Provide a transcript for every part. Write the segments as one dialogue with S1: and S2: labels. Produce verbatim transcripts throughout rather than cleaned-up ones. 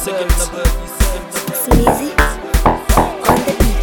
S1: Sneezy on the beat.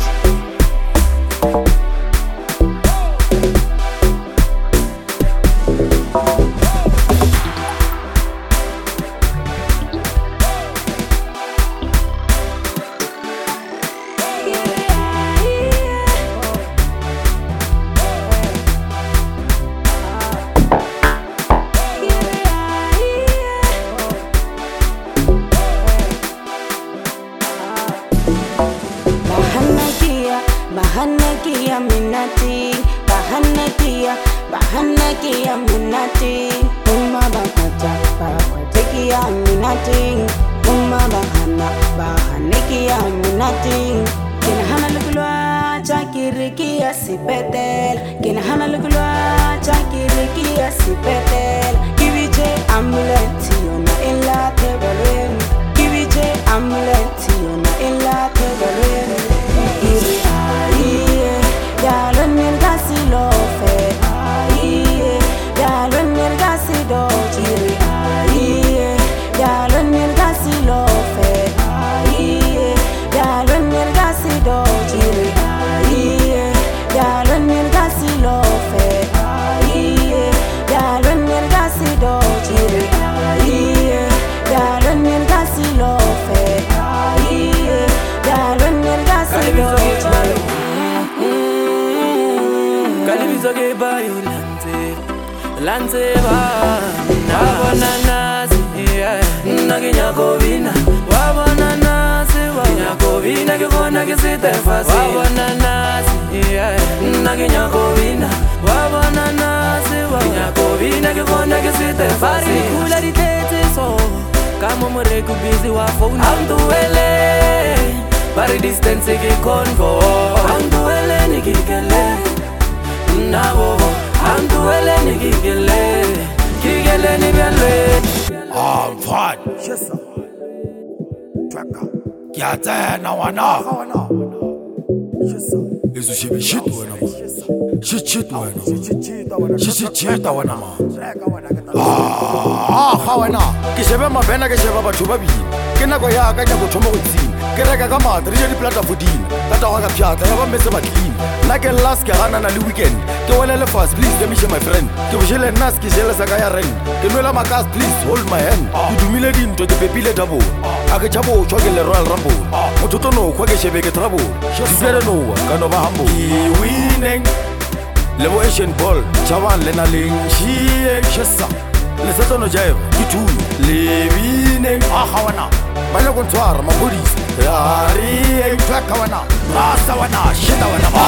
S2: Bahanakia minati, bahanakia, bahanakia minati. Uma bakata, bakatikia minati. Uma bahana, bahanikia minati. Kina hana lukulwa, chakirikia sipetel. Kina hana lukulwa, chakirikia sipetel. Kivije amuleti, yona illa tegarin. Kivije amuleti, yona illa tegarin.
S3: Kalibizoge bayo lante, lante ba. Wabona nasi, naginyako vina. Wabona nasi, naginyako vina. Kikona kisite fasi. Wabona nasi, naginyako vina. Wabona nasi, naginyako vina. Kikona kisite fasi. Bari kula di tete so, kamo mreku busy wa phone. Amduele, bari distance ki convo. Amduele nikikele. Nabo, amduele ni kigele, kigele ni biale.
S4: I'm fine. Yes sir. Tracker. Kiate na wana. Yes sir. Isu shibi shit wana ma. Shit shit wana. Shit shit shit wana ma. Ah, hawana. Kishebe mabena kishebe batho ba bina. Ke nako ya ka go thomo go tsina. Ke reka ka matri je di platform. Tata wa ka pjata ya ba metse ba clean. Na ke last ke gana na le weekend. Ke welele fast please let me share my friend. Ke bojele nas ke jele sa ka ya rent. Ke nwela makas please hold my hand. Ke dumile dinto ke pepile double. A ke chabo cho ke le Royal Rumble. Motho no khwa ke shebe ke trouble. Dibere no ka no ba humble. Ke winning. Levo Asian ball. Chawan le na leng shie shesa. Le setso no jive. Ke tu le winning. Ah hawana. Ba le go ntwara ma police. Yari track wana. Rasa wana shita wana ma.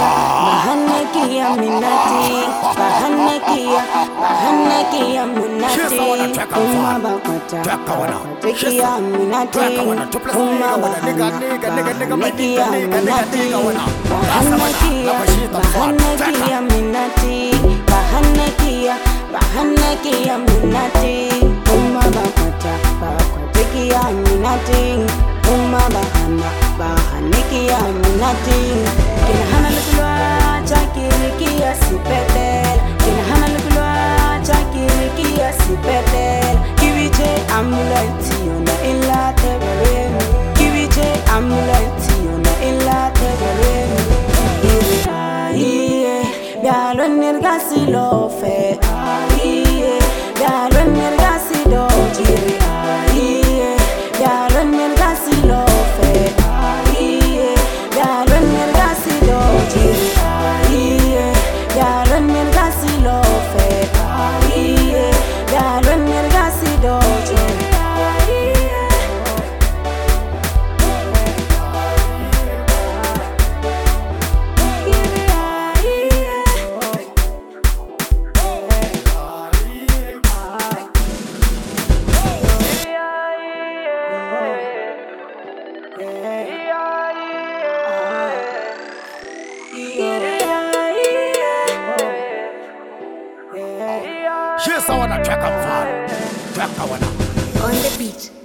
S2: Bahanakia minati, bahanakia, bahanakia minati. Uma bakata, bakatikia minati. Uma bahana, bahanikia minati. Bahanakia, bahanakia minati. Bahanakia, bahanakia minati. Uma bakata, bakatikia minati. Uma bahana, bahanikia minati. Kina hana lukulwa, chakirikia sipetel. Kina hana lukulwa, chakirikia sipetel. Kivije amuleti, yona illa tegarin. Kivije amuleti, yona illa tegarin. Iye, iye, bialo nirgasi lofe. Iye, bialo nirgasi dojiri. Iye, bialo nirgasi lofe. Iye, bialo nirgasi dojiri. Iye, bialo nirgasi lofe. Iye, bialo nirgasi dojiri.
S4: Yes, I wanna track up far. Track I wanna.
S1: On the beat.